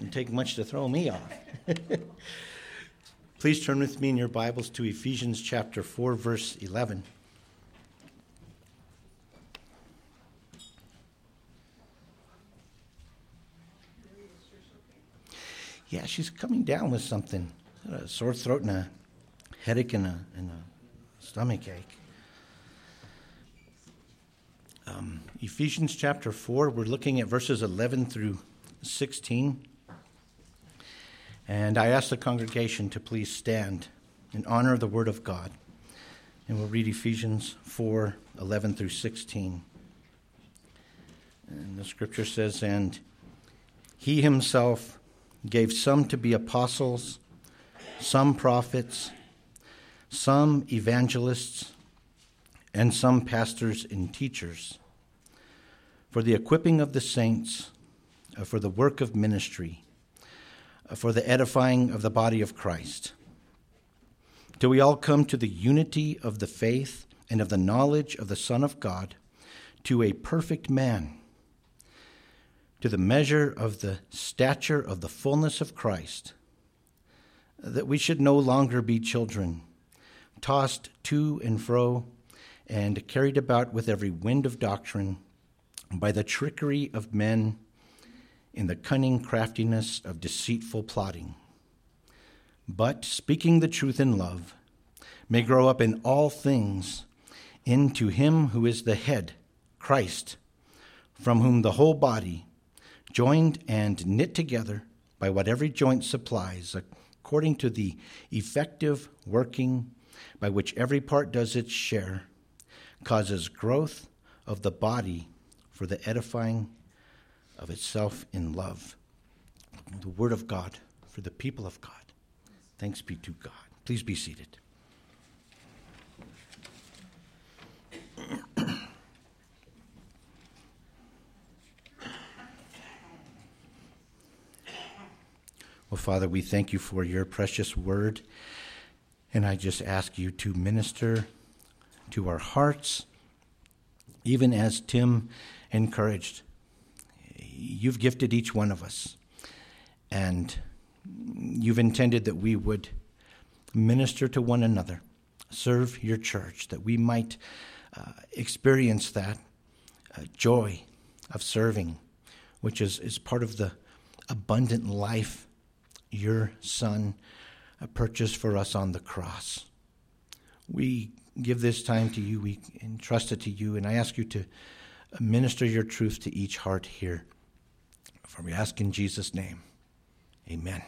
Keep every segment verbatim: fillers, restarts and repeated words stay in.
Doesn't take much to throw me off. Please turn with me in your Bibles to Ephesians chapter four, verse eleven. Yeah, she's coming down with something, a sore throat and a headache and a, and a stomach ache. Um, Ephesians chapter four, we're looking at verses eleven through sixteen. And I ask the congregation to please stand in honor of the Word of God. And we'll read Ephesians four, eleven through sixteen. And the scripture says, "And he himself gave some to be apostles, some prophets, some evangelists, and some pastors and teachers, for the equipping of the saints, for the work of ministry, for the edifying of the body of Christ, till we all come to the unity of the faith and of the knowledge of the Son of God, to a perfect man, to the measure of the stature of the fullness of Christ, that we should no longer be children, tossed to and fro and carried about with every wind of doctrine by the trickery of men in the cunning craftiness of deceitful plotting, but speaking the truth in love, may grow up in all things into him who is the head, Christ, from whom the whole body, joined and knit together by what every joint supplies, according to the effective working by which every part does its share, causes growth of the body for the edifying of itself in love." The word of God for the people of God. Thanks be to God. Please be seated. Well, Father, we thank you for your precious word, and I just ask you to minister to our hearts, even as Tim encouraged. You've gifted each one of us, and you've intended that we would minister to one another, serve your church, that we might uh, experience that uh, joy of serving, which is, is part of the abundant life your Son uh, purchased for us on the cross. We give this time to you, we entrust it to you, and I ask you to minister your truth to each heart here. For we ask in Jesus' name, amen.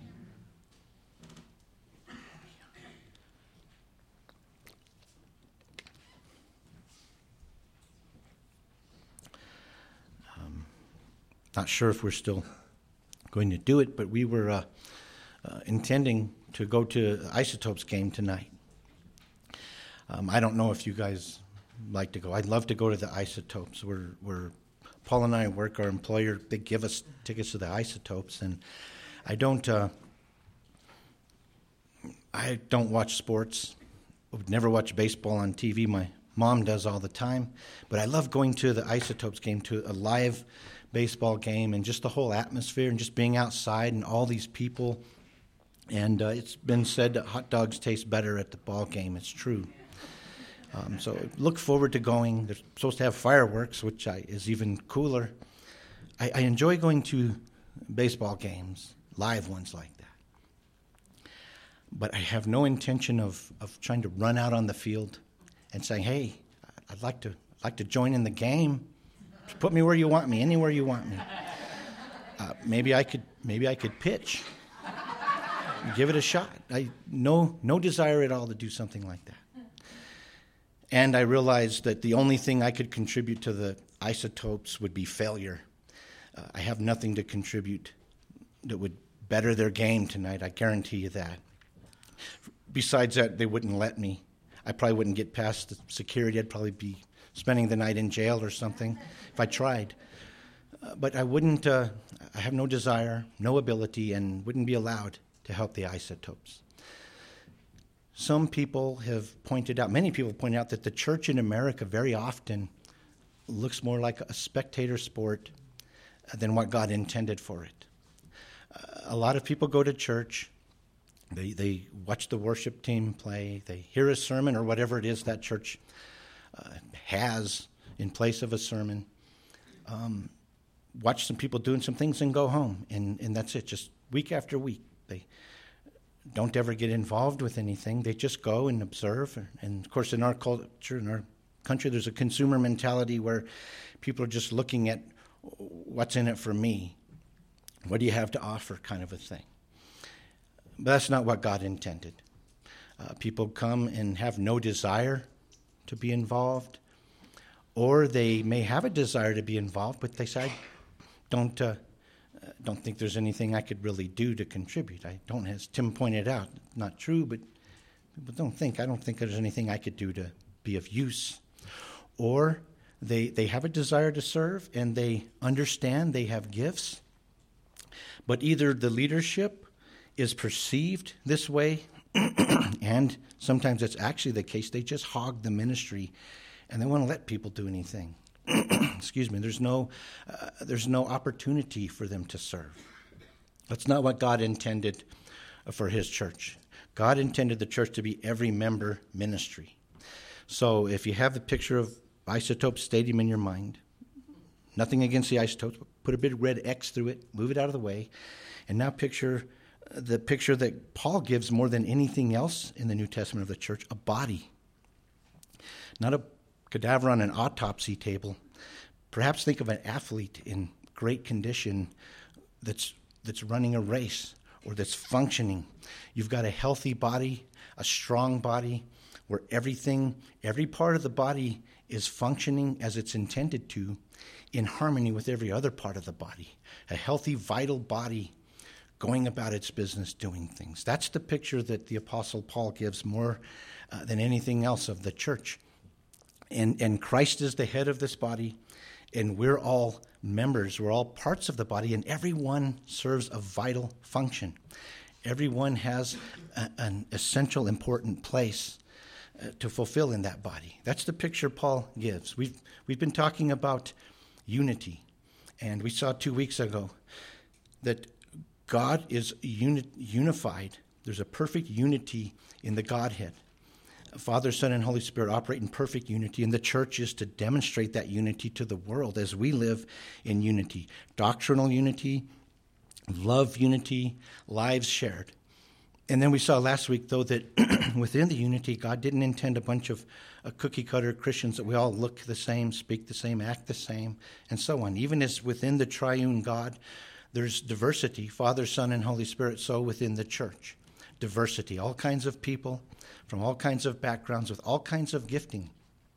Um, not sure if we're still going to do it, but we were uh, uh, intending to go to the Isotopes game tonight. Um, I don't know if you guys like to go. I'd love to go to the Isotopes. We're, we're Paul and I work, our employer, they give us tickets to the Isotopes, and I don't uh, I don't watch sports. I would never watch baseball on T V. My mom does all the time, but I love going to the Isotopes game, to a live baseball game, and just the whole atmosphere, and just being outside and all these people. And uh, it's been said that hot dogs taste better at the ball game. It's true. Um, so look forward to going. They're supposed to have fireworks, which I, is even cooler. I, I enjoy going to baseball games, live ones like that. But I have no intention of, of trying to run out on the field and saying, "Hey, I'd like to I'd like to join in the game. Just put me where you want me, anywhere you want me." Uh, maybe I could maybe I could pitch, give it a shot. I no no desire at all to do something like that. And I realized that the only thing I could contribute to the Isotopes would be failure. Uh, I have nothing to contribute that would better their game tonight. I guarantee you that. Besides that, they wouldn't let me. I probably wouldn't get past the security. I'd probably be spending the night in jail or something if I tried. Uh, but I wouldn't, uh, I have no desire, no ability, and wouldn't be allowed to help the Isotopes. Some people have pointed out, many people point out that the church in America very often looks more like a spectator sport than what God intended for it. Uh, a lot of people go to church. They they watch the worship team play. They hear a sermon or whatever it is that church uh, has in place of a sermon. Um, watch some people doing some things and go home, and, and that's it, just week after week. They don't ever get involved with anything. They just go and observe. And, of course, in our culture, in our country, there's a consumer mentality where people are just looking at what's in it for me. What do you have to offer, kind of a thing. But that's not what God intended. Uh, people come and have no desire to be involved, or they may have a desire to be involved, but they say, I don't, uh, don't think there's anything I could really do to contribute. I don't, as Tim pointed out, not true, but people don't think, I don't think there's anything I could do to be of use. Or they, they have a desire to serve, and they understand they have gifts, but either the leadership is perceived this way, and sometimes it's actually the case, they just hog the ministry and they want to let people do anything. Excuse me, there's no, uh, there's no opportunity for them to serve. That's not what God intended for his church. God intended the church to be every member ministry. So if you have the picture of Isotope Stadium in your mind, nothing against the Isotopes, but put a big red X through it, move it out of the way, and now picture the picture that Paul gives more than anything else in the New Testament of the church, a body. Not a cadaver on an autopsy table. Perhaps think of an athlete in great condition that's that's running a race or that's functioning. You've got a healthy body, a strong body, where everything, every part of the body is functioning as it's intended to, in harmony with every other part of the body. A healthy, vital body going about its business, doing things. That's the picture that the Apostle Paul gives more uh, than anything else of the church. And, and Christ is the head of this body, and we're all members. We're all parts of the body, and everyone serves a vital function. Everyone has a, an essential, important place uh, to fulfill in that body. That's the picture Paul gives. We've, we've been talking about unity, and we saw two weeks ago that God is uni- unified. There's a perfect unity in the Godhead. Father, Son, and Holy Spirit operate in perfect unity, and the church is to demonstrate that unity to the world as we live in unity. Doctrinal unity, love unity, lives shared. And then we saw last week, though, that within the unity, God didn't intend a bunch of uh, cookie-cutter Christians that we all look the same, speak the same, act the same, and so on. Even as within the triune God, there's diversity, Father, Son, and Holy Spirit, so within the church. Diversity, all kinds of people from all kinds of backgrounds with all kinds of gifting.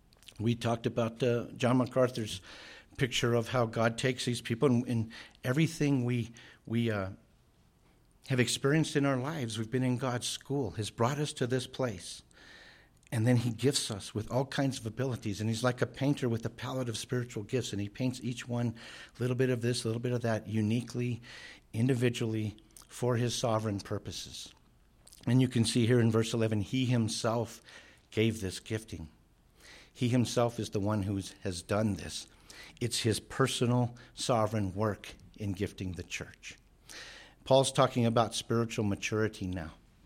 We talked about uh, John MacArthur's picture of how God takes these people and, and everything we we uh, have experienced in our lives. We've been in God's school, has brought us to this place. And then he gifts us with all kinds of abilities. And he's like a painter with a palette of spiritual gifts. And he paints each one a little bit of this, a little bit of that, uniquely, individually, for his sovereign purposes. And you can see here in verse eleven, he himself gave this gifting. He himself is the one who has done this. It's his personal sovereign work in gifting the church. Paul's talking about spiritual maturity now.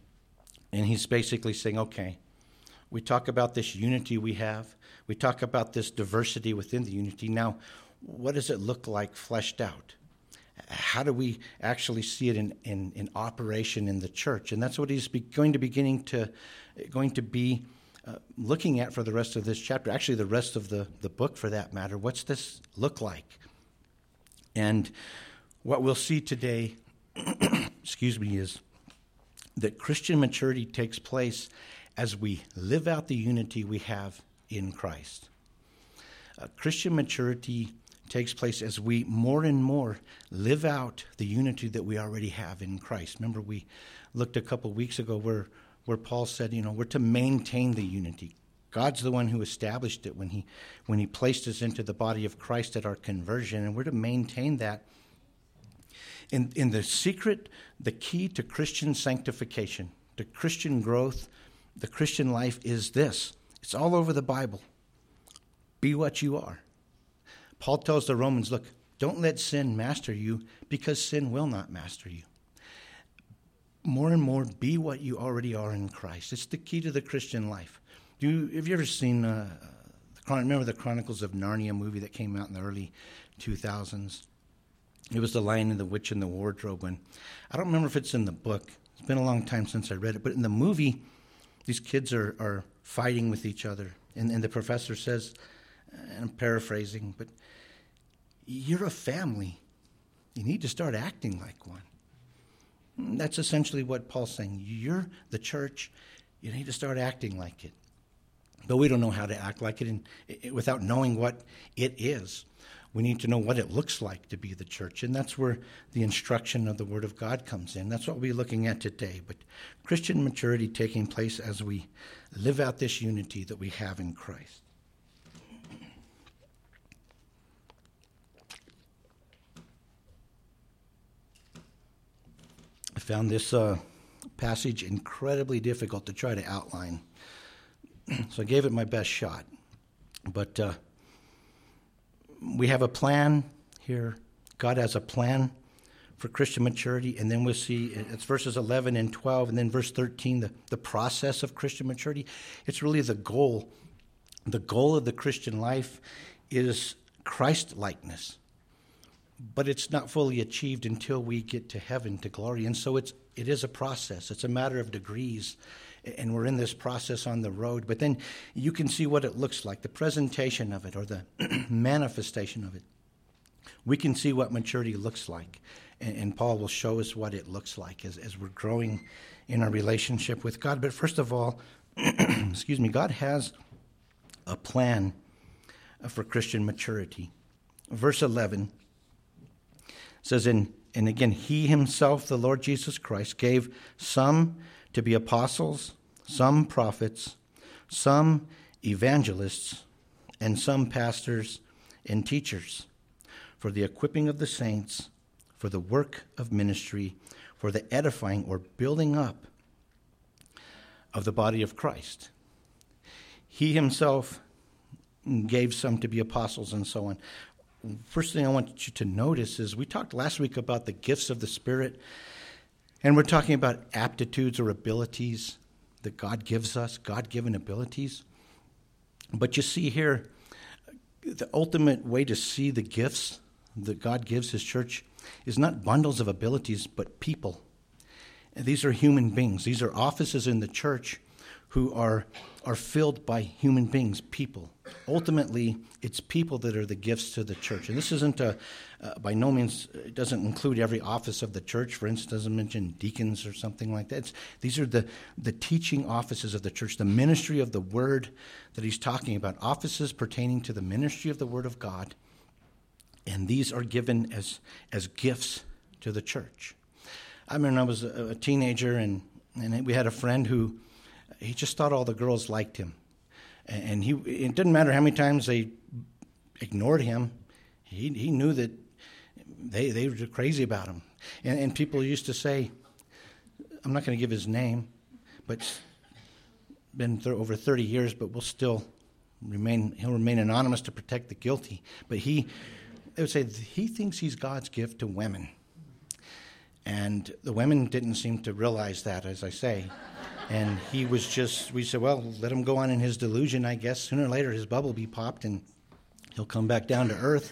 And he's basically saying, okay, we talk about this unity we have. We talk about this diversity within the unity. Now, what does it look like fleshed out? How do we actually see it in, in, in operation in the church? And that's what he's be, going to beginning to going to be uh, looking at for the rest of this chapter. Actually, the rest of the, the book, for that matter. What's this look like? And what we'll see today, excuse me, is that Christian maturity takes place as we live out the unity we have in Christ. Uh, Christian maturity takes place as we more and more live out the unity that we already have in Christ. Remember, we looked a couple weeks ago where, where Paul said, you know, we're to maintain the unity. God's the one who established it when he when he placed us into the body of Christ at our conversion, and we're to maintain that. In, in the secret, the key to Christian sanctification, to Christian growth, the Christian life is this. It's all over the Bible. Be what you are. Paul tells the Romans, look, don't let sin master you, because sin will not master you. more and more be what you already are in Christ. It's the key to the Christian life. Do you, have you ever seen, uh, the, remember the Chronicles of Narnia movie that came out in the early two thousands? It was The Lion and the Witch and the Wardrobe. And I don't remember if it's in the book. It's been a long time since I read it. But in the movie, these kids are, are fighting with each other. And, and the professor says, and I'm paraphrasing, but you're a family. You need to start acting like one. That's essentially what Paul's saying. You're the church. You need to start acting like it. But we don't know how to act like it, and it, without knowing what it is. We need to know what it looks like to be the church, and that's where the instruction of the Word of God comes in. That's what we'll be looking at today. But Christian maturity taking place as we live out this unity that we have in Christ. I found this uh, passage incredibly difficult to try to outline, so I gave it my best shot. But uh, we have a plan here. God has a plan for Christian maturity, and then we'll see it's verses eleven and twelve, and then verse thirteen, the, the process of Christian maturity. It's really the goal. The goal of the Christian life is Christ-likeness. But it's not fully achieved until we get to heaven, to glory. And so it's it is a process. It's a matter of degrees. And we're in this process on the road. But then you can see what it looks like, the presentation of it or the manifestation of it. We can see what maturity looks like. And, and Paul will show us what it looks like as, as we're growing in our relationship with God. But first of all, excuse me, God has a plan for Christian maturity. Verse eleven. Says, in, and again, he himself, the Lord Jesus Christ, gave some to be apostles, some prophets, some evangelists, and some pastors and teachers, for the equipping of the saints, for the work of ministry, for the edifying or building up of the body of Christ. He himself gave some to be apostles and so on. First thing I want you to notice is we talked last week about the gifts of the Spirit, and we're talking about aptitudes or abilities that God gives us, God-given abilities. But you see here, the ultimate way to see the gifts that God gives his church is not bundles of abilities, but people. And these are human beings. These are offices in the church who are, are filled by human beings, people. Ultimately, it's people that are the gifts to the church. And this isn't a, uh, by no means, it doesn't include every office of the church. For instance, it doesn't mention deacons or something like that. It's, these are the, the teaching offices of the church, the ministry of the word that he's talking about, offices pertaining to the ministry of the word of God. And these are given as, as gifts to the church. I remember I was a, a teenager, and, and we had a friend who, he just thought all the girls liked him. And he it didn't matter how many times they ignored him. He he knew that they they were crazy about him. And, and people used to say, I'm not going to give his name, but it's been th- over thirty years, but we'll still remain, he'll remain anonymous to protect the guilty. But he, they would say, he thinks he's God's gift to women. And the women didn't seem to realize that, as I say. And he was just, we said, well, let him go on in his delusion, I guess. Sooner or later, his bubble will be popped, and he'll come back down to earth.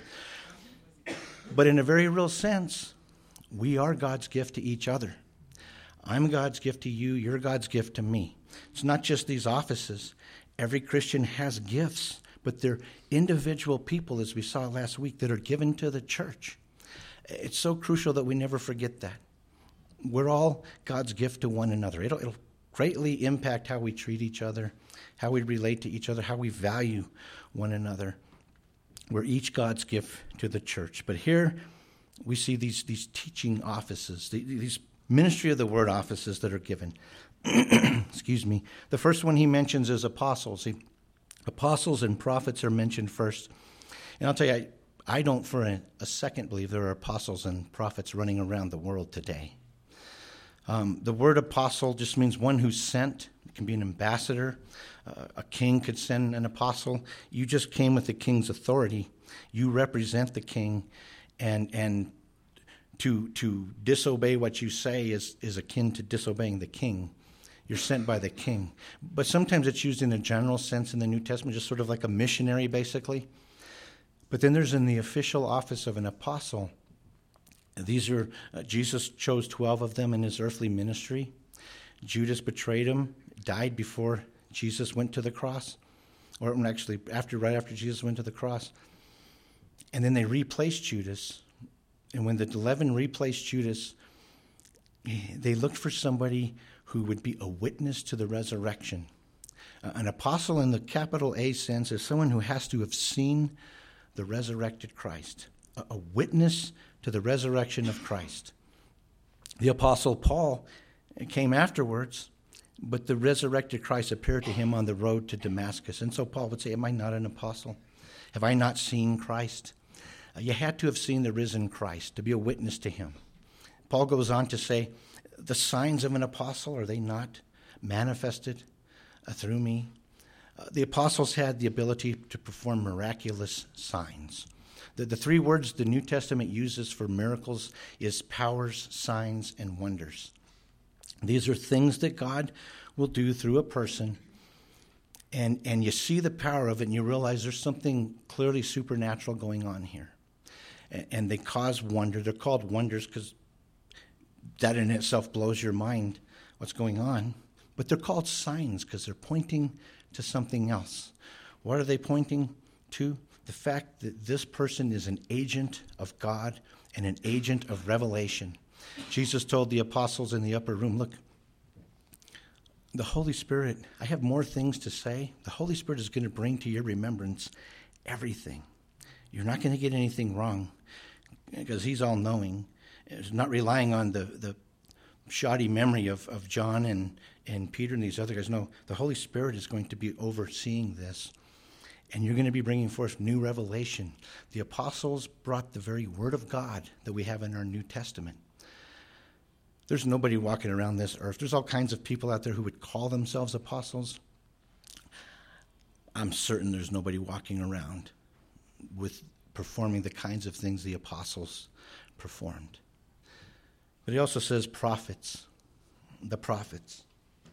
But in a very real sense, we are God's gift to each other. I'm God's gift to you. You're God's gift to me. It's not just these offices. Every Christian has gifts, but they're individual people, as we saw last week, that are given to the church. It's so crucial that we never forget that. We're all God's gift to one another. It'll, it'll greatly impact how we treat each other, how we relate to each other, how we value one another. We're each God's gift to the church. But here we see these, these teaching offices, these ministry of the word offices that are given. Excuse me. The first one he mentions is apostles. See, apostles and prophets are mentioned first. And I'll tell you, I, I don't for a, a second believe there are apostles and prophets running around the world today. Um, the word apostle just means one who's sent. It can be an ambassador. Uh, a king could send an apostle. You just came with the king's authority. You represent the king, and and To, to disobey what you say is, is akin to disobeying the king. You're sent by the king. But sometimes it's used in a general sense in the New Testament, just sort of like a missionary, basically. But then there's in the official office of an apostle. These are, uh, Jesus chose twelve of them in his earthly ministry. Judas betrayed him, died before Jesus went to the cross, or actually after, right after Jesus went to the cross. And then they replaced Judas. And when the eleven replaced Judas, they looked for somebody who would be a witness to the resurrection. Uh, an apostle in the capital A sense is someone who has to have seen the resurrected Christ, a, a witness to the resurrection of Christ. The apostle Paul came afterwards, but the resurrected Christ appeared to him on the road to Damascus. And so Paul would say, am I not an apostle? Have I not seen Christ? You had to have seen the risen Christ to be a witness to him. Paul goes on to say, the signs of an apostle, are they not manifested uh, through me? Uh, the apostles had the ability to perform miraculous signs. The, the three words the New Testament uses for miracles is powers, signs, and wonders. These are things that God will do through a person, and, and you see the power of it, and you realize there's something clearly supernatural going on here. And they cause wonder. They're called wonders because that in itself blows your mind, what's going on. But they're called signs because they're pointing to something else. What are they pointing to? The fact that this person is an agent of God and an agent of revelation. Jesus told the apostles in the upper room, look, the Holy Spirit, I have more things to say. The Holy Spirit is going to bring to your remembrance everything. You're not going to get anything wrong because he's all-knowing. It's not relying on the, the shoddy memory of, of John and, and Peter and these other guys. No, the Holy Spirit is going to be overseeing this, and you're going to be bringing forth new revelation. The apostles brought the very word of God that we have in our New Testament. There's nobody walking around this earth. There's all kinds of people out there who would call themselves apostles. I'm certain there's nobody walking around with performing the kinds of things the apostles performed. But he also says prophets, the prophets.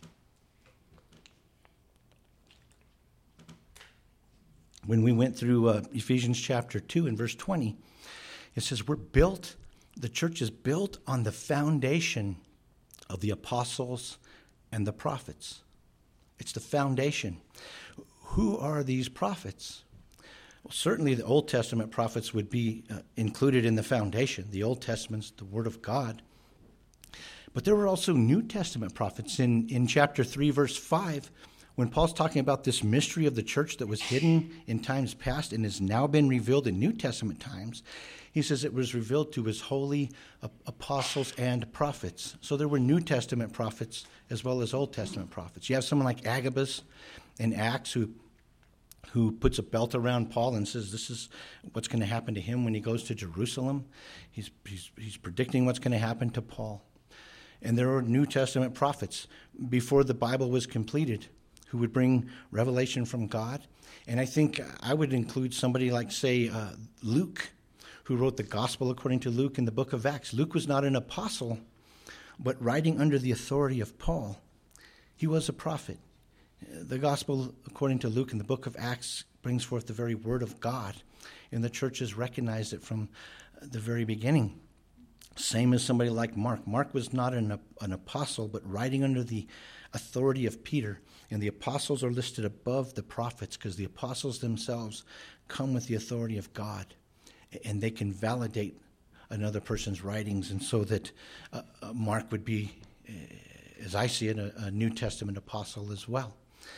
When we went through uh, Ephesians chapter two and verse twenty, it says we're built, the church is built on the foundation of the apostles and the prophets. It's the foundation. Who are these prophets? Well, certainly the Old Testament prophets would be uh, included in the foundation. The Old Testament's the Word of God. But there were also New Testament prophets. In, in chapter three, verse five, when Paul's talking about this mystery of the church that was hidden in times past and has now been revealed in New Testament times, he says it was revealed to his holy apostles and prophets. So there were New Testament prophets as well as Old Testament prophets. You have someone like Agabus in Acts who who puts a belt around Paul and says this is what's going to happen to him when he goes to Jerusalem. He's, he's, he's predicting what's going to happen to Paul. And there are New Testament prophets before the Bible was completed who would bring revelation from God. And I think I would include somebody like, say, uh, Luke, who wrote the Gospel according to Luke in the book of Acts. Luke was not an apostle, but writing under the authority of Paul, he was a prophet. The Gospel according to Luke in the book of Acts brings forth the very word of God, and the church has recognized it from the very beginning. Same as somebody like Mark. Mark was not an, an apostle, but writing under the authority of Peter. And the apostles are listed above the prophets because the apostles themselves come with the authority of God, and they can validate another person's writings. And so that uh, Mark would be, as I see it, a, a New Testament apostle as well.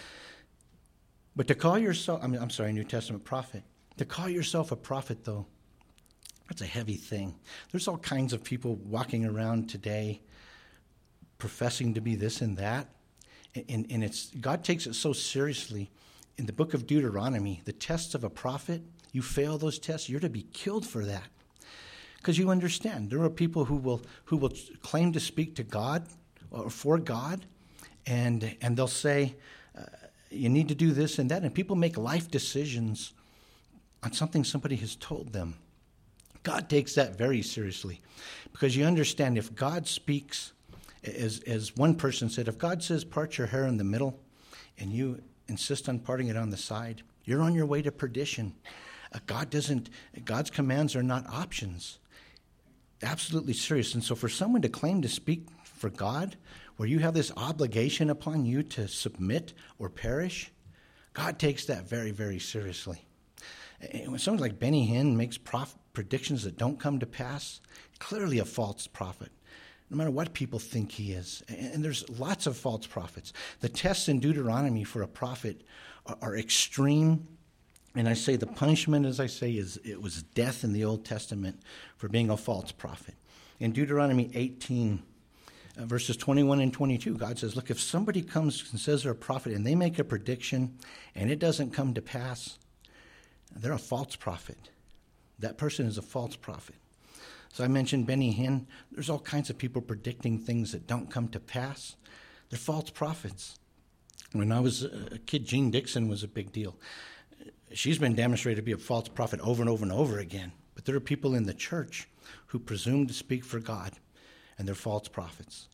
But to call yourself, I mean, I'm sorry, New Testament prophet. To call yourself a prophet, though, that's a heavy thing. There's all kinds of people walking around today professing to be this and that. And, and it's God takes it so seriously. In the book of Deuteronomy, the tests of a prophet, you fail those tests, you're to be killed for that. Because you understand, there are people who will who will claim to speak to God or for God, and and they'll say, uh, you need to do this and that. And people make life decisions on something somebody has told them. God takes that very seriously, because you understand, if God speaks, as, as one person said, if God says part your hair in the middle and you insist on parting it on the side, you're on your way to perdition. Uh, God doesn't, God's commands are not options. Absolutely serious. And so for someone to claim to speak for God, where you have this obligation upon you to submit or perish, God takes that very, very seriously. And when someone like Benny Hinn makes prof- predictions that don't come to pass, clearly a false prophet, no matter what people think he is. And there's lots of false prophets. The tests in Deuteronomy for a prophet are, are extreme. And I say the punishment, as I say, is it was death in the Old Testament for being a false prophet. In Deuteronomy eighteen, uh, verses twenty-one and twenty-two, God says, look, if somebody comes and says they're a prophet and they make a prediction and it doesn't come to pass, they're a false prophet. That person is a false prophet. So I mentioned Benny Hinn. There's all kinds of people predicting things that don't come to pass. They're false prophets. When I was a kid, Jean Dixon was a big deal. She's been demonstrated to be a false prophet over and over and over again. But there are people in the church who presume to speak for God, and they're false prophets.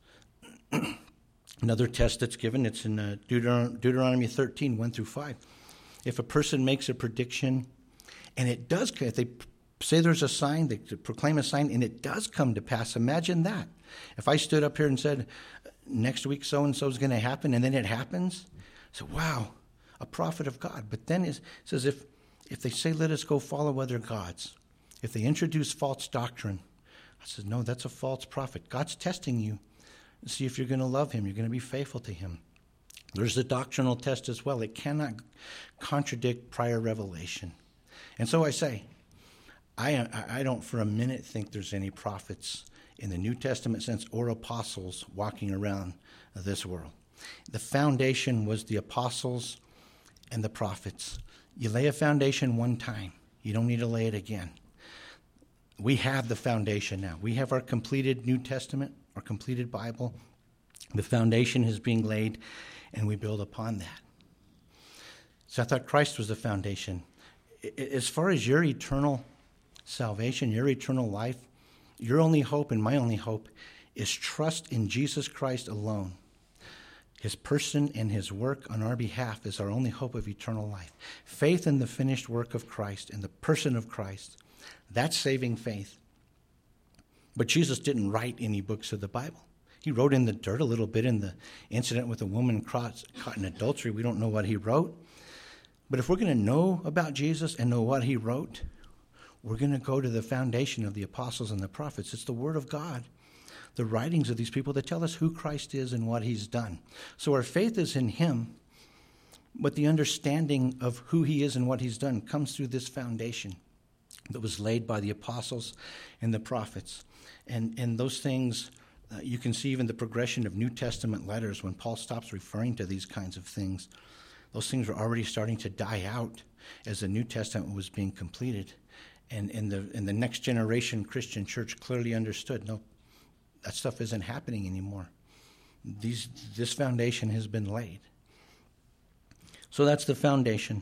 Another test that's given, it's in uh, Deuteron- Deuteronomy thirteen, one through five. If a person makes a prediction, and it does, if they say there's a sign, they proclaim a sign, and it does come to pass, imagine that. If I stood up here and said, next week so-and-so is going to happen, and then it happens, so wow, a prophet of God. But then it says if, if they say, let us go follow other gods, if they introduce false doctrine, I said, no, that's a false prophet. God's testing you to see if you're going to love him, you're going to be faithful to him. There's a doctrinal test as well. It cannot contradict prior revelation. And so I say, I, I don't for a minute think there's any prophets in the New Testament sense or apostles walking around this world. The foundation was the apostles and the prophets. You lay a foundation one time. You don't need to lay it again. We have the foundation now. We have our completed New Testament, our completed Bible. The foundation is being laid, and we build upon that. So I thought Christ was the foundation. As far as your eternal salvation, your eternal life, your only hope and my only hope is trust in Jesus Christ alone. His person and his work on our behalf is our only hope of eternal life. Faith in the finished work of Christ and the person of Christ, that's saving faith. But Jesus didn't write any books of the Bible. He wrote in the dirt a little bit in the incident with a woman caught in adultery. We don't know what he wrote. But if we're going to know about Jesus and know what he wrote, we're going to go to the foundation of the apostles and the prophets. It's the Word of God, the writings of these people that tell us who Christ is and what he's done. So our faith is in him, but the understanding of who he is and what he's done comes through this foundation that was laid by the apostles and the prophets. And, and those things, uh, you can see even the progression of New Testament letters when Paul stops referring to these kinds of things. Those things were already starting to die out as the New Testament was being completed. And in the in the next generation Christian church clearly understood, no, that stuff isn't happening anymore. These this foundation has been laid. So that's the foundation.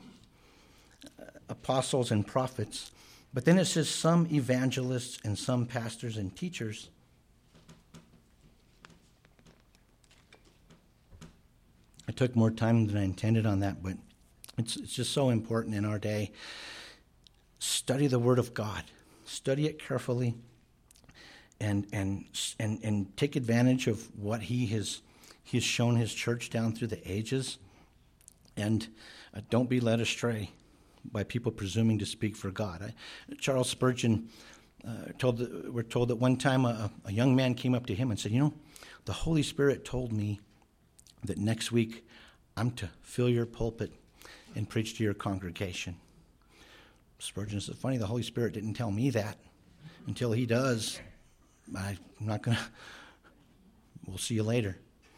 Uh, apostles and prophets. But then it says some evangelists and some pastors and teachers. I took more time than I intended on that, but it's it's just so important in our day. Study the Word of God. Study it carefully and and and and take advantage of what he has he has shown his church down through the ages. And uh, don't be led astray by people presuming to speak for God. I, Charles Spurgeon, uh, told that, we're told that one time a, a young man came up to him and said, you know, the Holy Spirit told me that next week I'm to fill your pulpit and preach to your congregation. Spurgeon said, funny, the Holy Spirit didn't tell me that. Until he does, I'm not going to, we'll see you later.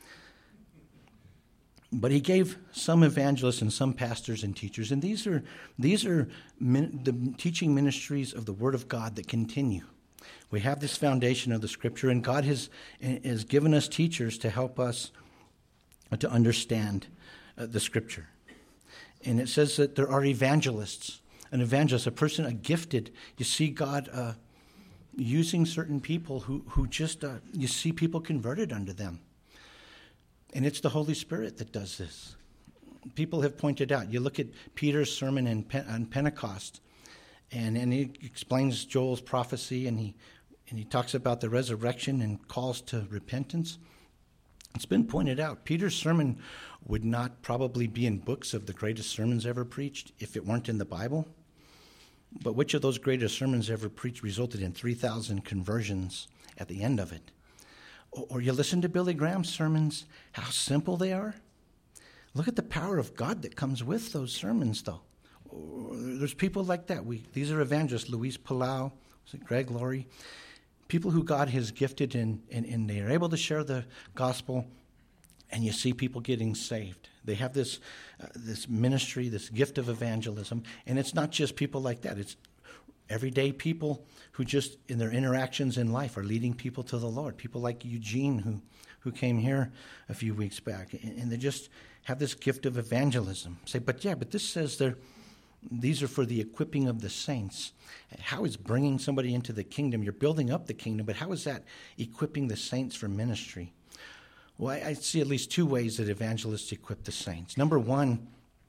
But he gave some evangelists and some pastors and teachers, and these are these are min, the teaching ministries of the Word of God that continue. We have this foundation of the Scripture, and God has, has given us teachers to help us to understand uh, the Scripture. And it says that there are evangelists. an evangelist, a person, a gifted. You see God uh, using certain people who, who just, uh, you see people converted under them. And it's the Holy Spirit that does this. People have pointed out, you look at Peter's sermon in, on Pentecost, and, and he explains Joel's prophecy, and he, and he talks about the resurrection and calls to repentance. It's been pointed out, Peter's sermon would not probably be in books of the greatest sermons ever preached if it weren't in the Bible. But which of those greatest sermons ever preached resulted in three thousand conversions at the end of it? Or, or you listen to Billy Graham's sermons, how simple they are. Look at the power of God that comes with those sermons, though. Or there's people like that. We These are evangelists, Luis Palau, Greg Laurie, people who God has gifted, and, and, and they are able to share the gospel, and you see people getting saved. They have this uh, this ministry, this gift of evangelism, and it's not just people like that. It's everyday people who just, in their interactions in life, are leading people to the Lord. People like Eugene, who, who came here a few weeks back, and, and they just have this gift of evangelism. Say, but yeah, but this says they're, these are for the equipping of the saints. How is bringing somebody into the kingdom? You're building up the kingdom, but how is that equipping the saints for ministry? Well, I, I see at least two ways that evangelists equip the saints. Number one,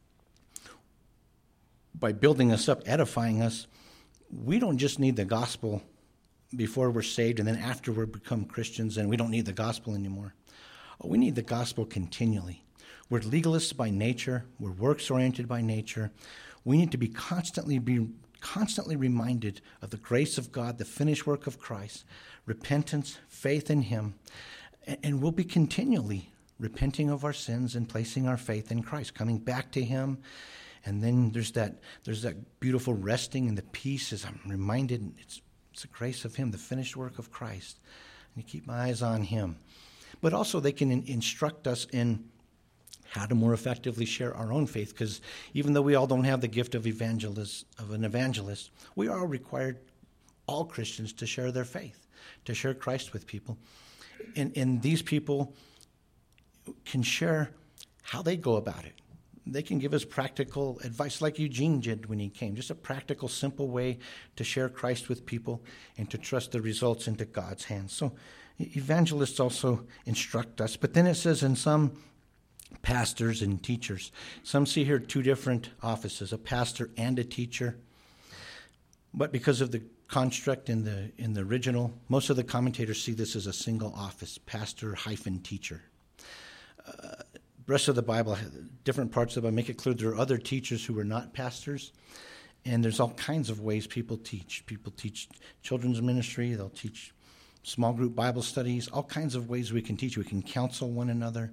by building us up, edifying us. We don't just need the gospel before we're saved, and then after we become Christians, and we don't need the gospel anymore. We need the gospel continually. We're legalists by nature. We're works-oriented by nature. We need to be constantly be constantly reminded of the grace of God, the finished work of Christ, repentance, faith in him, and we'll be continually repenting of our sins and placing our faith in Christ, coming back to him. And then there's that there's that beautiful resting and the peace as I'm reminded it's, it's the grace of him, the finished work of Christ. And you keep my eyes on him. But also they can in, instruct us in how to more effectively share our own faith, because even though we all don't have the gift of evangelist of an evangelist, we are required, all Christians, to share their faith, to share Christ with people. And, and these people can share how they go about it. They can give us practical advice like Eugene did when he came, just a practical, simple way to share Christ with people and to trust the results into God's hands. So evangelists also instruct us. But then it says in some pastors and teachers, some see here two different offices, a pastor and a teacher. But because of the construct in the in the original, most of the commentators see this as a single office, pastor hyphen teacher. Uh, the rest of the Bible, different parts of the Bible make it clear there are other teachers who are not pastors, and there's all kinds of ways people teach. People teach children's ministry, they'll teach small group Bible studies, all kinds of ways we can teach. We can counsel one another.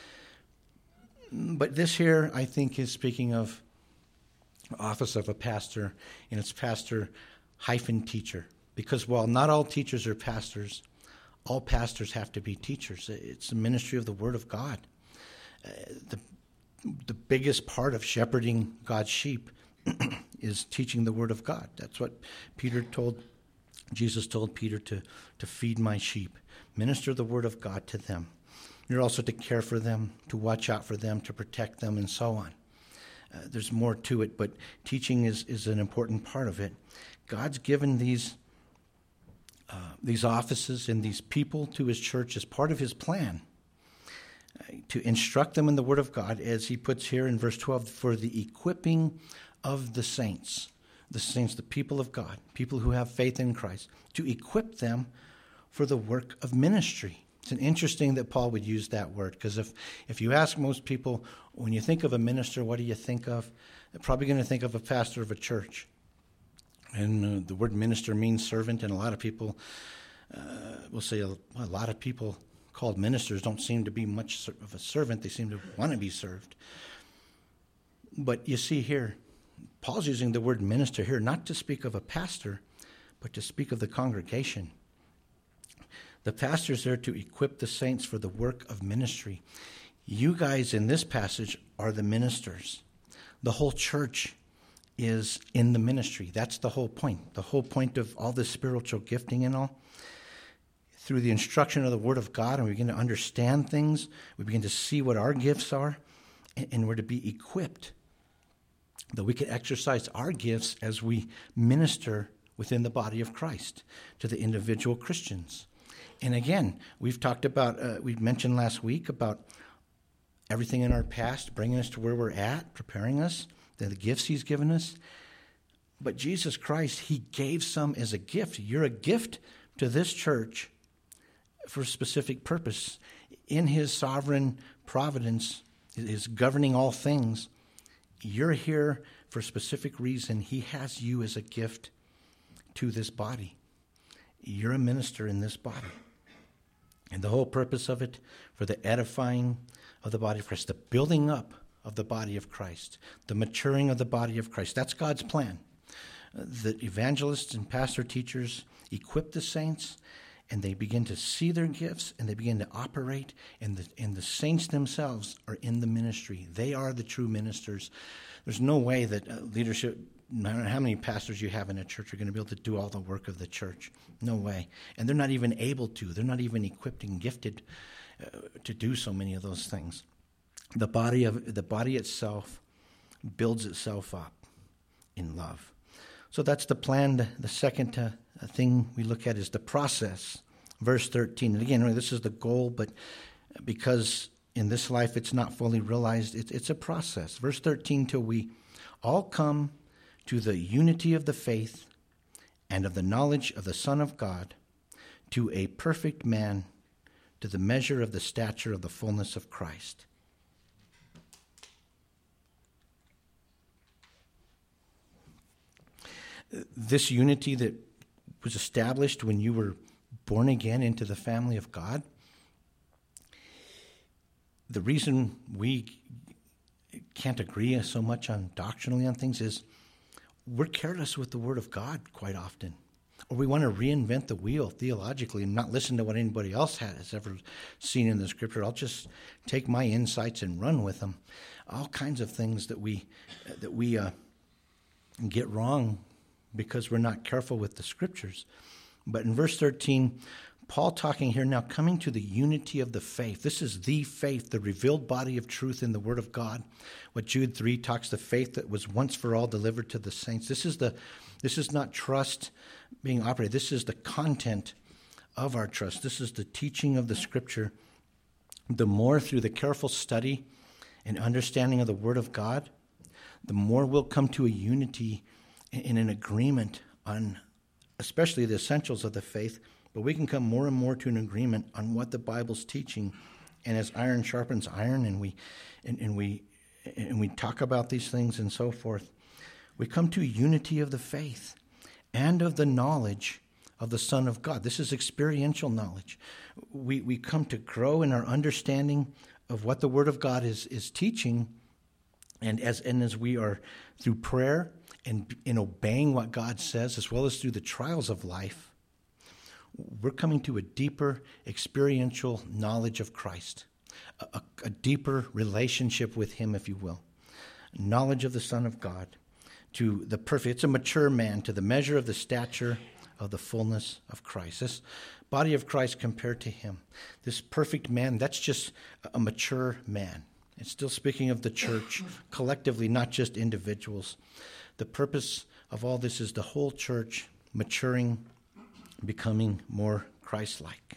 But this here, I think, is speaking of office of a pastor, and it's pastor hyphen teacher. Because while not all teachers are pastors, all pastors have to be teachers. It's the ministry of the Word of God. Uh, the, the biggest part of shepherding God's sheep is teaching the Word of God. That's what Peter told, Jesus told Peter to, to feed my sheep, minister the Word of God to them. You're also to care for them, to watch out for them, to protect them, and so on. Uh, there's more to it, but teaching is, is an important part of it. God's given these uh, these offices and these people to his church as part of his plan uh, to instruct them in the Word of God, as he puts here in verse twelve, for the equipping of the saints, the saints, the people of God, people who have faith in Christ, to equip them for the work of ministry. It's an interesting that Paul would use that word, because if, if you ask most people, when you think of a minister, what do you think of? They're probably going to think of a pastor of a church. And uh, the word minister means servant, and a lot of people uh, will say a, a lot of people called ministers don't seem to be much of a servant. They seem to want to be served. But you see here, Paul's using the word minister here not to speak of a pastor, but to speak of the congregation. The pastor's there to equip the saints for the work of ministry. You guys in this passage are the ministers. The whole church is in the ministry. That's the whole point. The whole point of all this spiritual gifting and all. Through the instruction of the Word of God, and we begin to understand things, we begin to see what our gifts are, and we're to be equipped that we could exercise our gifts as we minister within the body of Christ to the individual Christians. And again, we've talked about, uh, we mentioned last week about everything in our past, bringing us to where we're at, preparing us, the, the gifts he's given us. But Jesus Christ, he gave some as a gift. You're a gift to this church for a specific purpose. In his sovereign providence, his governing all things, you're here for a specific reason. He has you as a gift to this body. You're a minister in this body. And the whole purpose of it, for the edifying of the body of Christ, the building up of the body of Christ, the maturing of the body of Christ. That's God's plan. The evangelists and pastor teachers equip the saints, and they begin to see their gifts, and they begin to operate, and the, and the saints themselves are in the ministry. They are the true ministers. There's no way that uh, leadership, no matter how many pastors you have in a church, are going to be able to do all the work of the church. No way. And they're not even able to. They're not even equipped and gifted uh, to do so many of those things. The body of the body itself builds itself up in love. So that's the plan. The second uh, thing we look at is the process. Verse thirteen. And again, this is the goal, but because in this life it's not fully realized, it's, it's a process. Verse thirteen, till we all come to the unity of the faith and of the knowledge of the Son of God, to a perfect man, to the measure of the stature of the fullness of Christ. This unity that was established when you were born again into the family of God, the reason we can't agree so much on doctrinally on things is we're careless with the Word of God quite often. Or we want to reinvent the wheel theologically and not listen to what anybody else has ever seen in the Scripture. I'll just take my insights and run with them. All kinds of things that we that we uh, get wrong because we're not careful with the Scriptures. But in verse thirteen, Paul talking here now, coming to the unity of the faith. This is the faith, the revealed body of truth in the Word of God. What Jude three talks, the faith that was once for all delivered to the saints. This is the this is not trust being operated. This is the content of our trust. This is the teaching of the Scripture. The more through the careful study and understanding of the Word of God, the more we'll come to a unity in an agreement on especially the essentials of the faith, but we can come more and more to an agreement on what the Bible's teaching. And as iron sharpens iron, and we and, and we and we talk about these things and so forth, we come to unity of the faith and of the knowledge of the Son of God. This is experiential knowledge. We we come to grow in our understanding of what the Word of God is is teaching, and as and as we are through prayer and in obeying what God says, as well as through the trials of life, we're coming to a deeper experiential knowledge of Christ, a, a, a deeper relationship with Him, if you will. Knowledge of the Son of God, to the perfect, it's a mature man, to the measure of the stature of the fullness of Christ. This body of Christ compared to Him. This perfect man, that's just a mature man. It's still speaking of the church collectively, not just individuals. The purpose of all this is the whole church maturing, becoming more Christ-like.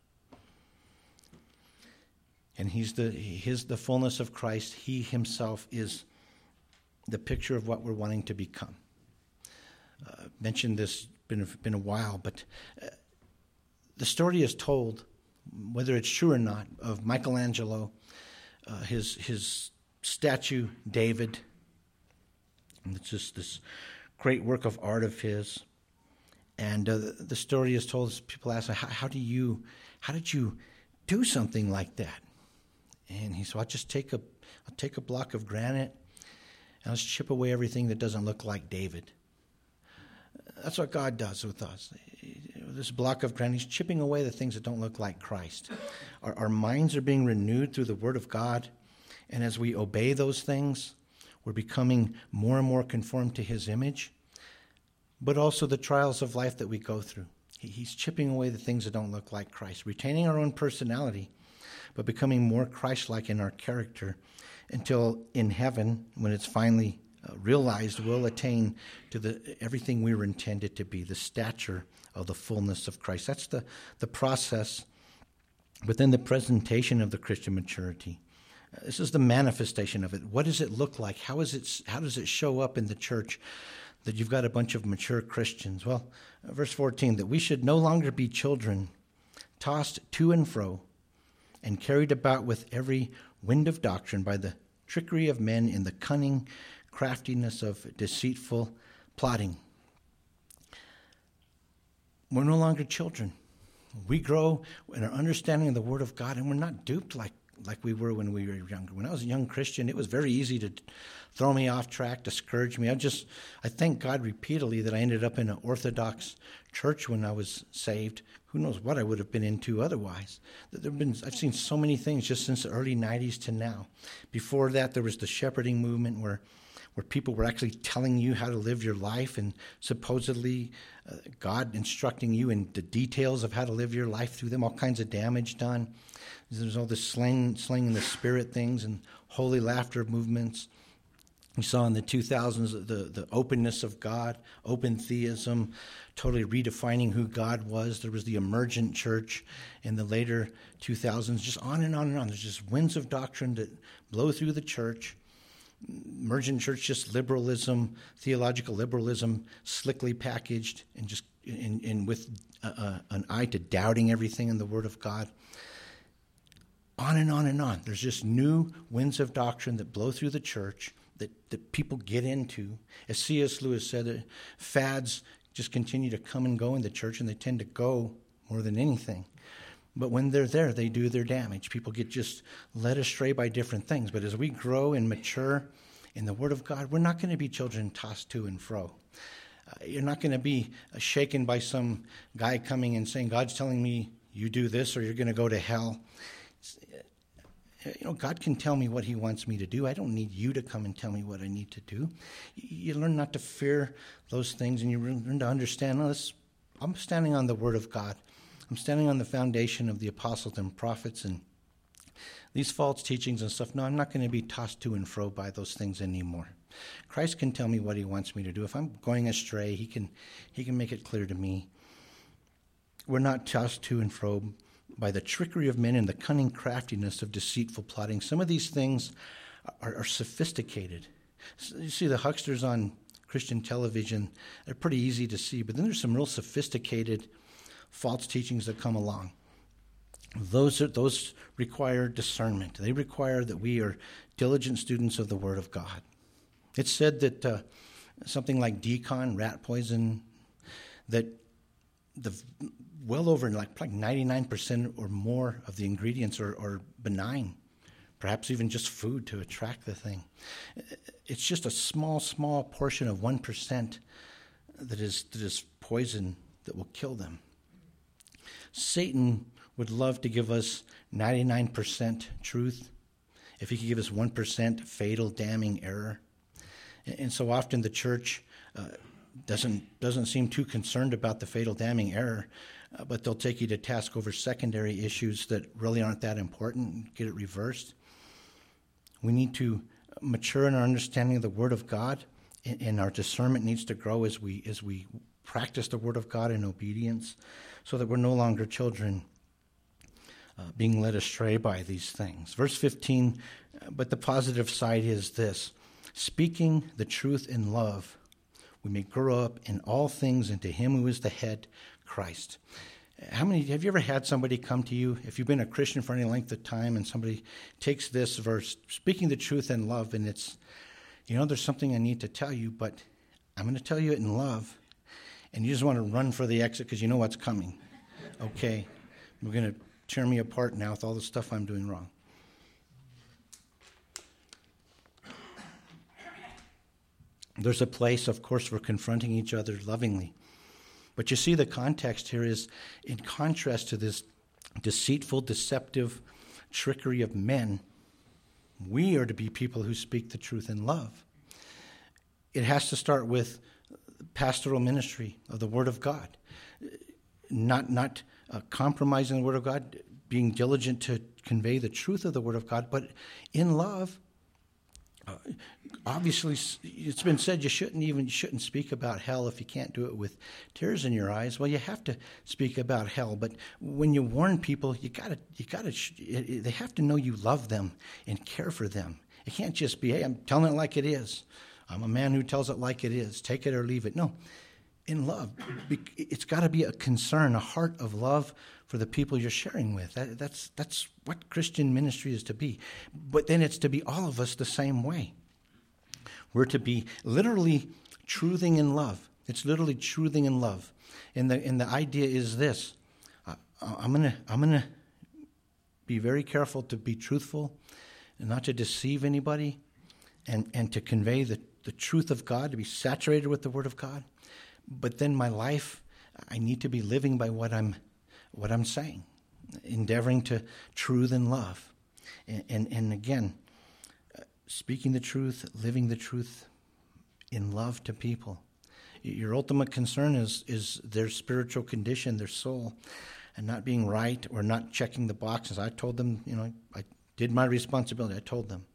And he's the his the fullness of Christ. He himself is the picture of what we're wanting to become. Uh, mentioned this been been a while, but uh, the story is told, whether it's true or not, of Michelangelo, uh, his his statue David. And it's just this great work of art of his. And uh, the story is told, people ask, how, how do you, how did you do something like that? And he said, I'll just take a, I'll take a block of granite and let's chip away everything that doesn't look like David. That's what God does with us. This block of granite, he's chipping away the things that don't look like Christ. Our, our minds are being renewed through the Word of God. And as we obey those things, we're becoming more and more conformed to His image. But also the trials of life that we go through. He's chipping away the things that don't look like Christ, retaining our own personality, but becoming more Christ-like in our character until in heaven, when it's finally uh, realized, will attain to the everything we were intended to be, the stature of the fullness of Christ. That's the, the process within the presentation of the Christian maturity. Uh, this is the manifestation of it. What does it look like? How is it? How does it show up in the church that you've got a bunch of mature Christians? Well, uh, verse fourteen, that we should no longer be children, tossed to and fro, and carried about with every wind of doctrine by the trickery of men in the cunning craftiness of deceitful plotting. We're no longer children. We grow in our understanding of the Word of God, and we're not duped like, like we were when we were younger. When I was a young Christian, it was very easy to throw me off track, discourage me. I just, I thank God repeatedly that I ended up in an Orthodox church when I was saved. Who knows what I would have been into otherwise. There've been, I've seen so many things just since the early nineties to now. Before that, there was the shepherding movement where where people were actually telling you how to live your life and supposedly uh, God instructing you in the details of how to live your life through them, all kinds of damage done. There's all this slaying, slaying in the spirit things and holy laughter movements. We saw in the two thousands the, the openness of God, open theism, totally redefining who God was. There was the emergent church in the later two thousands, just on and on and on. There's just winds of doctrine that blow through the church. Emergent church, just liberalism, theological liberalism, slickly packaged and just in, in with a, a, an eye to doubting everything in the Word of God. On and on and on. There's just new winds of doctrine that blow through the church that, that people get into. As C S Lewis said, uh, fads just continue to come and go in the church, and they tend to go more than anything. But when they're there, they do their damage. People get just led astray by different things. But as we grow and mature in the Word of God, we're not going to be children tossed to and fro. Uh, you're not going to be uh, shaken by some guy coming and saying, God's telling me you do this or you're going to go to hell. You know, God can tell me what he wants me to do. I don't need you to come and tell me what I need to do. You learn not to fear those things, and you learn to understand, oh, this, I'm standing on the Word of God. I'm standing on the foundation of the apostles and prophets and these false teachings and stuff. No, I'm not going to be tossed to and fro by those things anymore. Christ can tell me what he wants me to do. If I'm going astray, he can he can make it clear to me. We're not tossed to and fro by the trickery of men and the cunning craftiness of deceitful plotting. Some of these things are, are sophisticated. You see the hucksters on Christian television, they're pretty easy to see, but then there's some real sophisticated false teachings that come along. Those are, those require discernment. They require that we are diligent students of the Word of God. It's said that uh, something like decon, rat poison, that the well over like, like ninety-nine percent or more of the ingredients are, are benign, perhaps even just food to attract the thing. It's just a small, small portion of one percent that is, that is poison that will kill them. Satan would love to give us ninety-nine percent truth if he could give us one percent fatal, damning error. And so often the church uh, doesn't doesn't seem too concerned about the fatal, damning error, uh, but they'll take you to task over secondary issues that really aren't that important and get it reversed. We need to mature in our understanding of the Word of God, and, and our discernment needs to grow as we as we practice the Word of God in obedience, so that we're no longer children uh, being led astray by these things. Verse fifteen, but the positive side is this: speaking the truth in love, we may grow up in all things into him who is the head, Christ. How many, have you ever had somebody come to you, if you've been a Christian for any length of time, and somebody takes this verse, speaking the truth in love, and it's, you know, there's something I need to tell you, but I'm going to tell you it in love, and you just want to run for the exit because you know what's coming. Okay, we're going to tear me apart now with all the stuff I'm doing wrong. There's a place, of course, for confronting each other lovingly. But you see, the context here is in contrast to this deceitful, deceptive trickery of men. We are to be people who speak the truth in love. It has to start with pastoral ministry of the Word of God. Not, not uh, compromising the Word of God, being diligent to convey the truth of the Word of God, but in love, uh, obviously, it's been said you shouldn't even you shouldn't speak about hell if you can't do it with tears in your eyes. Well, you have to speak about hell, but when you warn people, you gotta you gotta they have to know you love them and care for them. It can't just be, hey, I'm telling it like it is. I'm a man who tells it like it is. Take it or leave it. No, in love, it's got to be a concern, a heart of love for the people you're sharing with. That, that's that's what Christian ministry is to be. But then it's to be all of us the same way. We're to be literally truthing in love. It's literally truthing in love. And the and the idea is this. Uh, I'm gonna I'm gonna be very careful to be truthful and not to deceive anybody, and, and to convey the, the truth of God, to be saturated with the Word of God. But then my life, I need to be living by what I'm what I'm saying, endeavoring to truth and love. And, and, and again, uh, speaking the truth, living the truth in love to people. Your ultimate concern is, is their spiritual condition, their soul, and not being right or not checking the boxes. I told them, you know, I did my responsibility. I told them,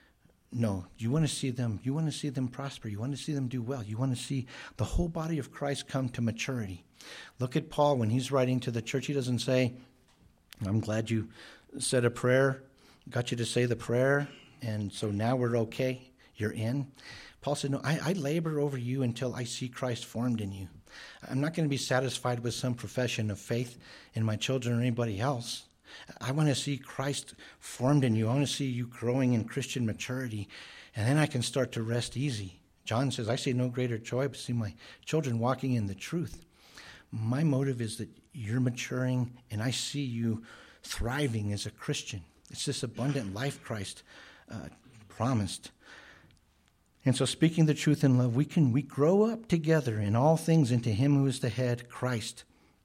no, you want to see them, you want to see them prosper. You want to see them do well. You want to see the whole body of Christ come to maturity. Look at Paul when he's writing to the church. He doesn't say, I'm glad you said a prayer, got you to say the prayer, and so now we're okay, you're in. Paul said, no, I, I labor over you until I see Christ formed in you. I'm not going to be satisfied with some profession of faith in my children or anybody else. I want to see Christ formed in you. I want to see you growing in Christian maturity, and then I can start to rest easy. John says, I see no greater joy but see my children walking in the truth. My motive is that you're maturing, and I see you thriving as a Christian. It's this abundant life Christ uh, promised. And so speaking the truth in love, we can we grow up together in all things into him who is the head, Christ,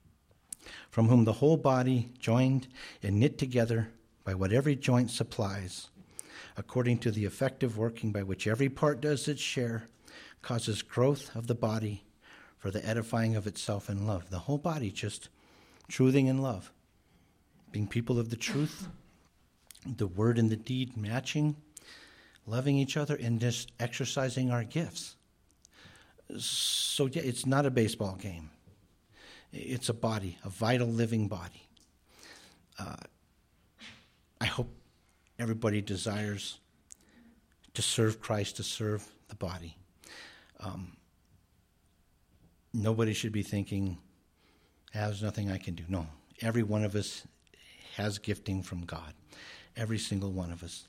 from whom the whole body, joined and knit together by what every joint supplies, according to the effective working by which every part does its share, causes growth of the body for the edifying of itself in love. The whole body just truthing in love, being people of the truth, the word and the deed matching, loving each other, and just exercising our gifts. So yeah, it's not a baseball game. It's a body, a vital living body. Uh, I hope everybody desires to serve Christ, to serve the body. Um, nobody should be thinking, ah, there's nothing I can do. No, every one of us has gifting from God. Every single one of us.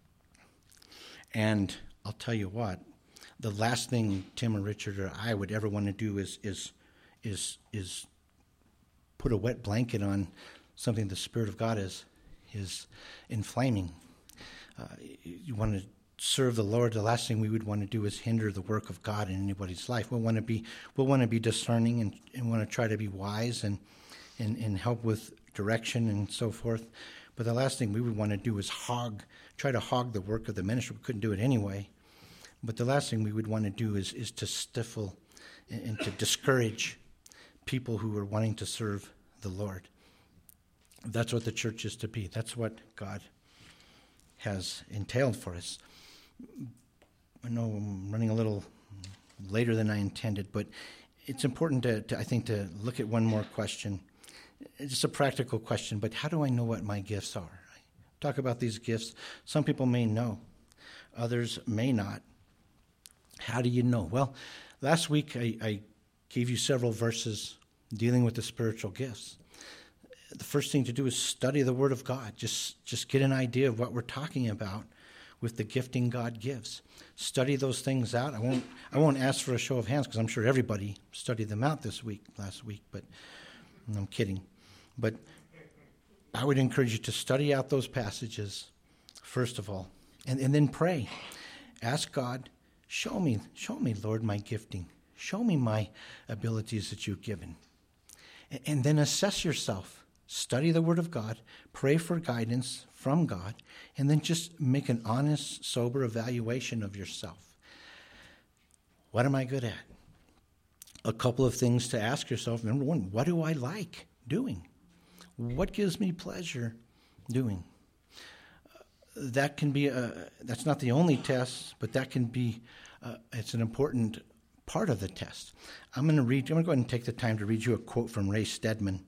And I'll tell you what, the last thing Tim or Richard or I would ever want to do is is is is put a wet blanket on something the Spirit of God is is inflaming. Uh, you want to serve the Lord. The last thing we would want to do is hinder the work of God in anybody's life. We'll want to be we'll want to be discerning and, and want to try to be wise and, and and help with direction and so forth. But the last thing we would want to do is hog, try to hog the work of the ministry. We couldn't do it anyway. But the last thing we would want to do is, is to stifle and, and to discourage people who are wanting to serve the Lord. That's what the church is to be. That's what God has entailed for us. I know I'm running a little later than I intended, but it's important to, to I think, to look at one more question. It's a practical question, but how do I know what my gifts are? I talk about these gifts. Some people may know. Others may not. How do you know? Well, last week I, I gave you several verses dealing with the spiritual gifts. The first thing to do is study the Word of God. Just, just get an idea of what we're talking about with the gifting God gives. Study those things out. I won't, I won't ask for a show of hands because I'm sure everybody studied them out this week, last week, but I'm kidding. But I would encourage you to study out those passages, first of all, and, and then pray. Ask God, show me, show me, Lord, my gifting. Show me my abilities that you've given. And, and then assess yourself. Study the Word of God. Pray for guidance from God. And then just make an honest, sober evaluation of yourself. What am I good at? A couple of things to ask yourself. Number one, what do I like doing? What gives me pleasure doing? Uh, that can be, a, that's not the only test, but that can be, uh, it's an important part of the test. I'm going to read, I'm going to go ahead and take the time to read you a quote from Ray Stedman.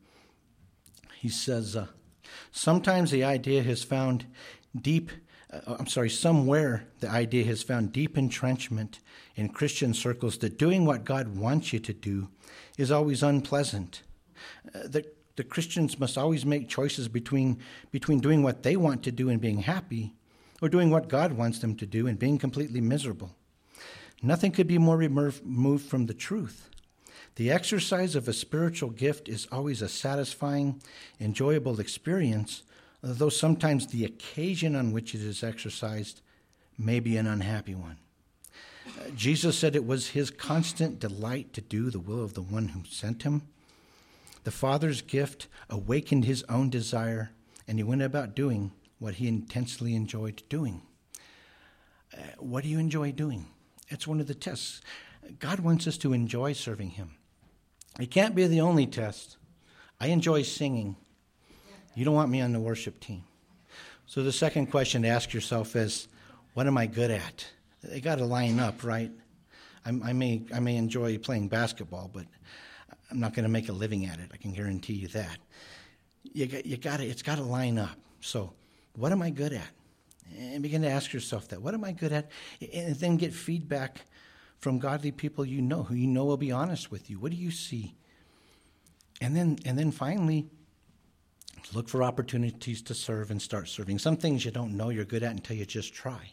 He says, uh, sometimes the idea has found deep, uh, I'm sorry, somewhere the idea has found deep entrenchment in Christian circles that doing what God wants you to do is always unpleasant. Uh, the, the Christians must always make choices between, between doing what they want to do and being happy, or doing what God wants them to do and being completely miserable. Nothing could be more removed from the truth. The exercise of a spiritual gift is always a satisfying, enjoyable experience, though sometimes the occasion on which it is exercised may be an unhappy one. Uh, Jesus said it was his constant delight to do the will of the one who sent him. The Father's gift awakened his own desire, and he went about doing what he intensely enjoyed doing. Uh, what do you enjoy doing? It's one of the tests. God wants us to enjoy serving him. It can't be the only test. I enjoy singing. You don't want me on the worship team. So the second question to ask yourself is, what am I good at? They got to line up, right? I'm, I may I may enjoy playing basketball, but I'm not going to make a living at it. I can guarantee you that. You got, you got to, it's got to line up. So what am I good at? And begin to ask yourself that. What am I good at? And then get feedback from godly people you know, who you know will be honest with you. What do you see? And then and then finally, look for opportunities to serve and start serving. Some things you don't know you're good at until you just try.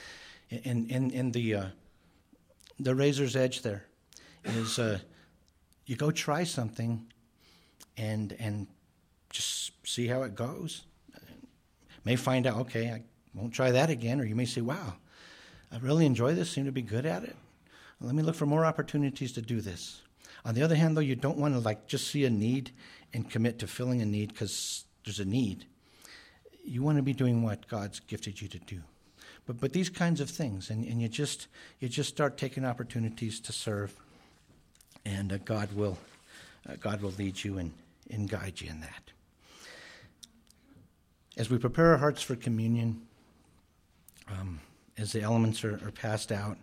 And in in the uh, the razor's edge there is uh, you go try something and and just see how it goes. May find out, okay, I won't try that again, or you may say, wow, I really enjoy this, seem to be good at it. Let me look for more opportunities to do this. On the other hand, though, you don't want to like just see a need and commit to filling a need because there's a need. You want to be doing what God's gifted you to do. But but these kinds of things, and, and you just you just start taking opportunities to serve, and uh, God will uh, God will lead you and, and guide you in that. As we prepare our hearts for communion, um, as the elements are, are passed out,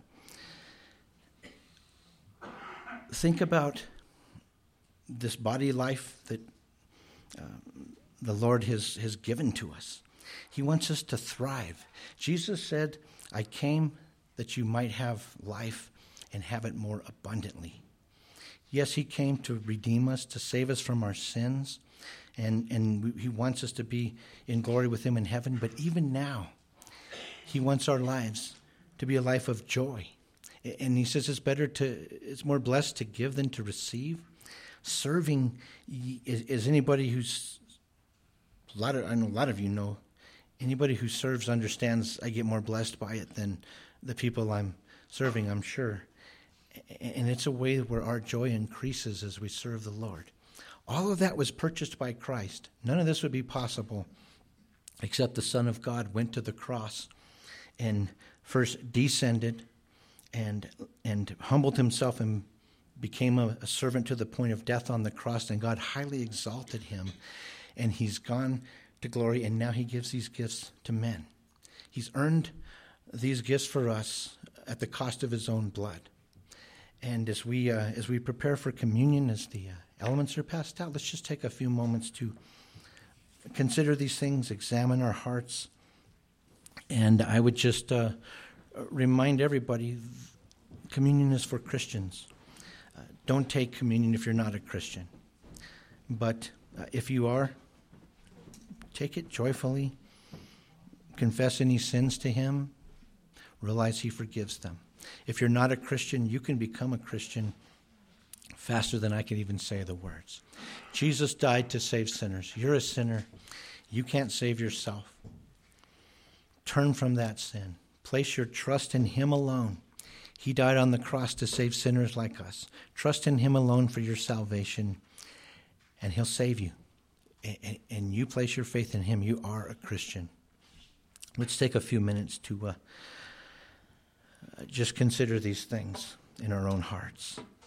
think about this body life that uh, the Lord has, has given to us. He wants us to thrive. Jesus said, I came that you might have life and have it more abundantly. Yes, he came to redeem us, to save us from our sins, and, and we, he wants us to be in glory with him in heaven. But even now, he wants our lives to be a life of joy. And he says it's better to, it's more blessed to give than to receive. Serving is, is anybody who's, a lot of, I know a lot of you know, anybody who serves understands I get more blessed by it than the people I'm serving, I'm sure. And it's a way where our joy increases as we serve the Lord. All of that was purchased by Christ. None of this would be possible except the Son of God went to the cross and first descended and and humbled himself and became a, a servant to the point of death on the cross, and God highly exalted him, and he's gone to glory, and now he gives these gifts to men. He's earned these gifts for us at the cost of his own blood. And as we uh, as we prepare for communion, as the uh, elements are passed out, let's just take a few moments to consider these things, examine our hearts, and I would just uh, remind everybody, communion is for Christians. Uh, don't take communion if you're not a Christian. But uh, if you are, take it joyfully. Confess any sins to him. Realize he forgives them. If you're not a Christian, you can become a Christian faster than I can even say the words. Jesus died to save sinners. You're a sinner. You can't save yourself. Turn from that sin. Place your trust in him alone. He died on the cross to save sinners like us. Trust in him alone for your salvation, and he'll save you. And you place your faith in him, you are a Christian. Let's take a few minutes to uh, just consider these things in our own hearts.